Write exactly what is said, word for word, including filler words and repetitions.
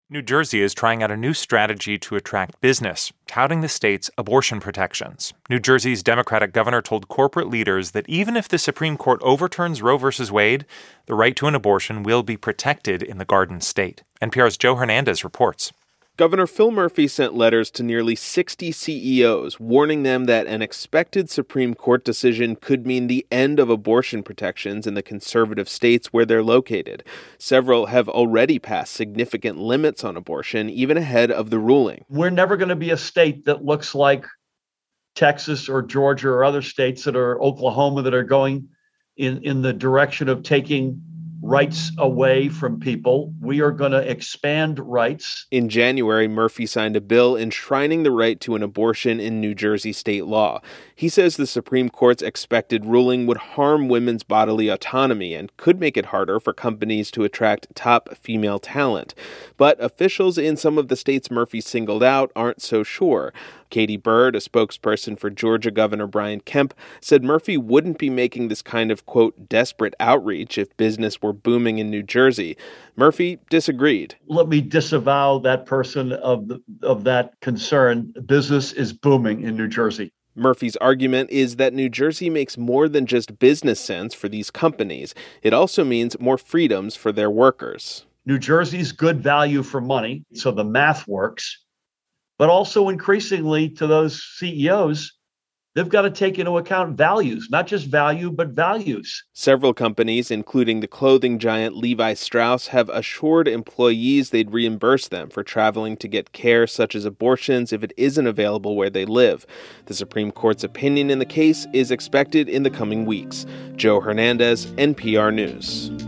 New Jersey is trying out a new strategy to attract business, touting the state's abortion protections. New Jersey's Democratic governor told corporate leaders that even if the Supreme Court overturns Roe v. Wade, the right to an abortion will be protected in the Garden State. N P R's Joe Hernandez reports. Governor Phil Murphy sent letters to nearly sixty C E Os, warning them that an expected Supreme Court decision could mean the end of abortion protections in the conservative states where they're located. Several have already passed significant limits on abortion, even ahead of the ruling. We're never going to be a state that looks like Texas or Georgia or other states that are Oklahoma that are going in, in the direction of taking rights away from people. We are going to expand rights. In January, Murphy signed a bill enshrining the right to an abortion in New Jersey state law. He says the Supreme Court's expected ruling would harm women's bodily autonomy and could make it harder for companies to attract top female talent. But officials in some of the states Murphy singled out aren't so sure. Katie Bird, a spokesperson for Georgia Governor Brian Kemp, said Murphy wouldn't be making this kind of, quote, desperate outreach if business were booming in New Jersey. Murphy disagreed. Let me disavow that person of the, of that concern. Business is booming in New Jersey. Murphy's argument is that New Jersey makes more than just business sense for these companies. It also means more freedoms for their workers. New Jersey's good value for money, so the math works. But also increasingly to those C E Os, they've got to take into account values, not just value, but values. Several companies, including the clothing giant Levi Strauss, have assured employees they'd reimburse them for traveling to get care such as abortions if it isn't available where they live. The Supreme Court's opinion in the case is expected in the coming weeks. Joe Hernandez, N P R News.